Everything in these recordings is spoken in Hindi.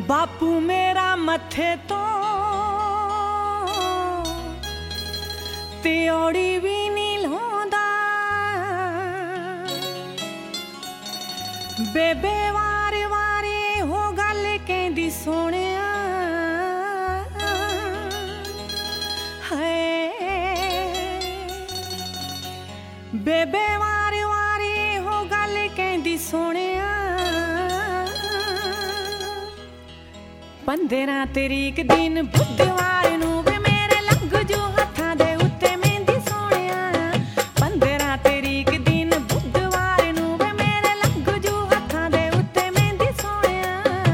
बापू मेरा मथे तो त्योड़ी भी नहीं लांदा, बेबे वारे वारे हो गल कहंदी सोहणिया है, बेबे वारे वारे हो गल कहंदी सोहणिया 15 तरीक दिन बुधवार नूं वे मेरे लंघ जू हत्थां दे उत्ते मेहंदी सोहणिया 15 तरीक दिन बुधवार नूं वे मेरे लंघ जू हत्थां दे उत्ते मेहंदी सोहणिया।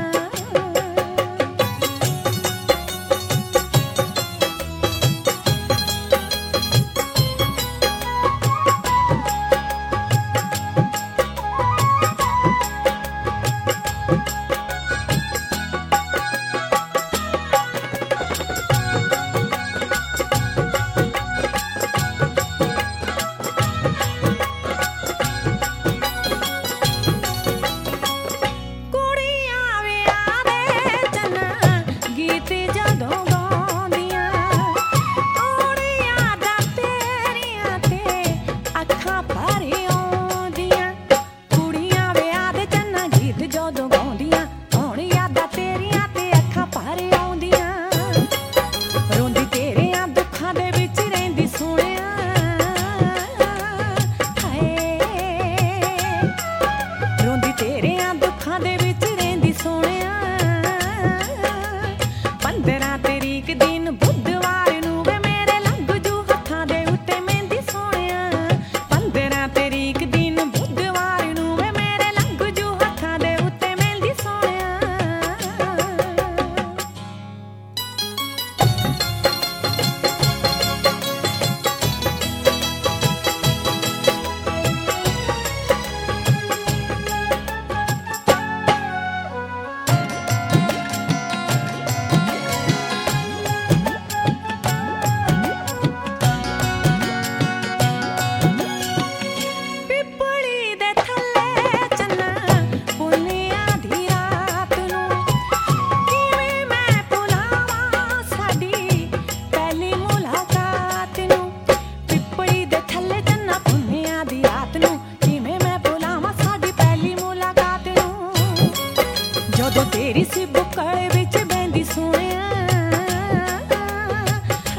तेरी सी बुक्कल विच बैंदी सोहणिया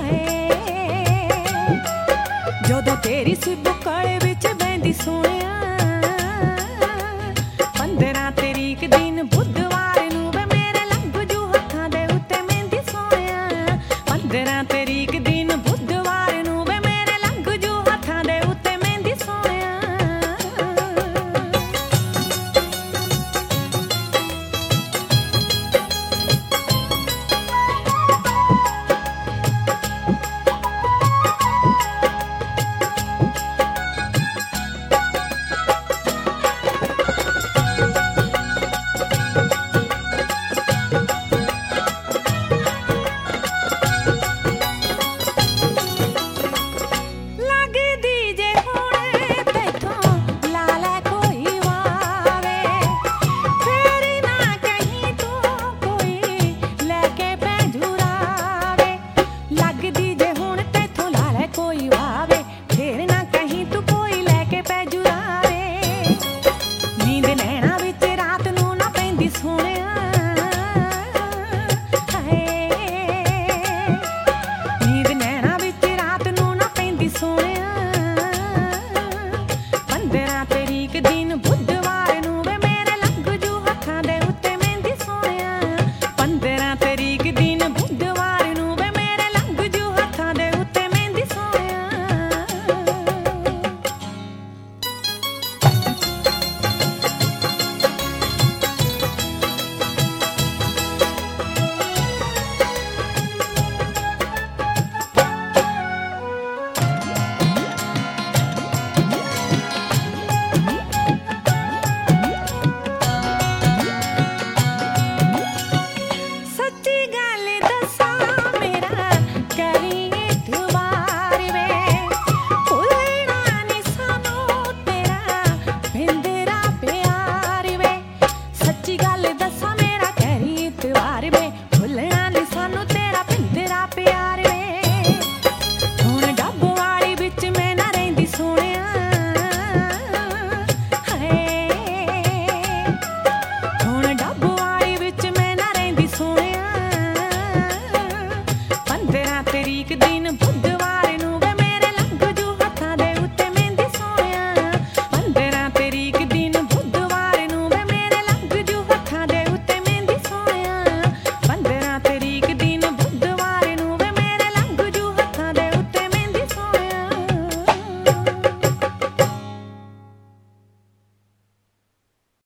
जदों तेरी सी बुक्कल विच बैंदी सोहणिया